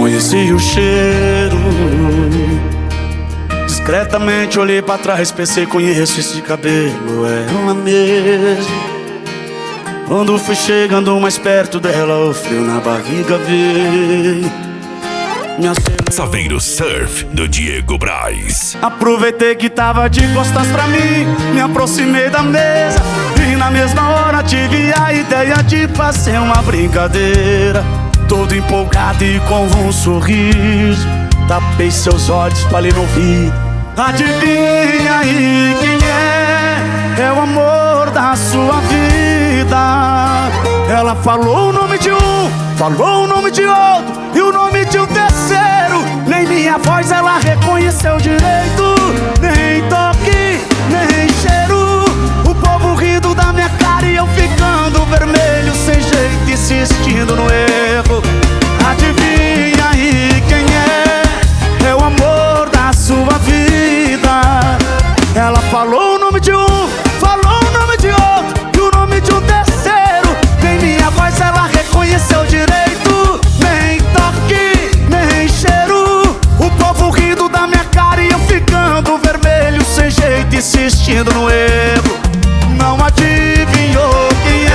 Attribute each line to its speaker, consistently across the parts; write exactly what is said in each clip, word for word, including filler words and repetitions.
Speaker 1: reconheci o cheiro. Discretamente olhei pra trás, pensei, conheço esse cabelo, é ela mesmo. Quando fui chegando mais perto dela, o frio na barriga veio. Me acelerou.
Speaker 2: Saveiro Surf, do Diego Braz.
Speaker 1: Aproveitei que tava de costas pra mim, me aproximei da mesa e na mesma hora tive a ideia de fazer uma brincadeira. Todo empolgado e com um sorriso, tapei seus olhos, falei no ouvido: adivinha aí quem é? É o amor da sua vida. Ela falou o nome de um, falou o nome de outro e o nome de um terceiro. Nem minha voz ela reconheceu direito, nem toque, nem cheiro. O povo rindo da minha cara e eu ficando vermelho, sem jeito, insistindo no erro. Adivinha aí quem é? É o amor da sua vida. Ela falou o nome de um, falou o nome de outro e o nome de um terceiro. Nem minha voz ela reconheceu direito, nem toque, nem cheiro. O povo rindo da minha cara e eu ficando vermelho, sem jeito, insistindo no erro. Não adivinhou quem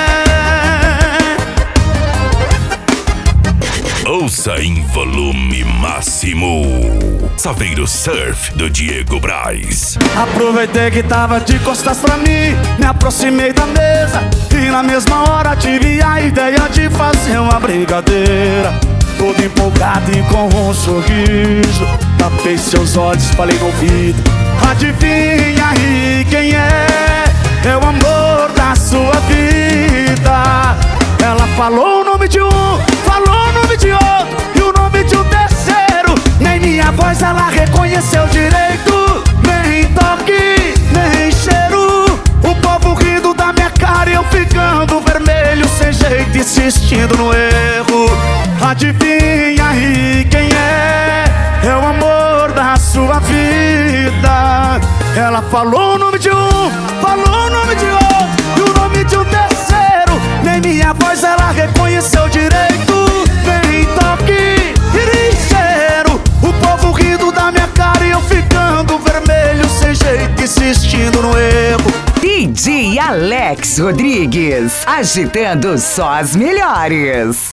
Speaker 1: é?
Speaker 2: Ouça em volume máximo. Saveiro Surf, do Diego Braz.
Speaker 1: Aproveitei que tava de costas pra mim, me aproximei da mesa e na mesma hora tive a ideia de fazer uma brincadeira. Todo empolgado e com um sorriso, tapei seus olhos, falei no ouvido: adivinha aí quem é? É o amor da sua vida. Ela falou o nome de um, falou o nome de outro e o nome de um terceiro. Nem minha voz ela reconheceu direito, nem toque, nem cheiro. O povo rindo da minha cara e eu ficando vermelho, sem jeito, insistindo no erro. Adivinha aí quem é? É o amor da sua vida. Ela falou o nome de um, falou o nome de outro e o nome de um terceiro. Nem minha voz ela reconheceu direito, nem toque e nem cheiro. O povo rindo da minha cara e eu ficando vermelho, sem jeito, insistindo no erro.
Speaker 3: D J Alex Rodrigues, agitando só as melhores.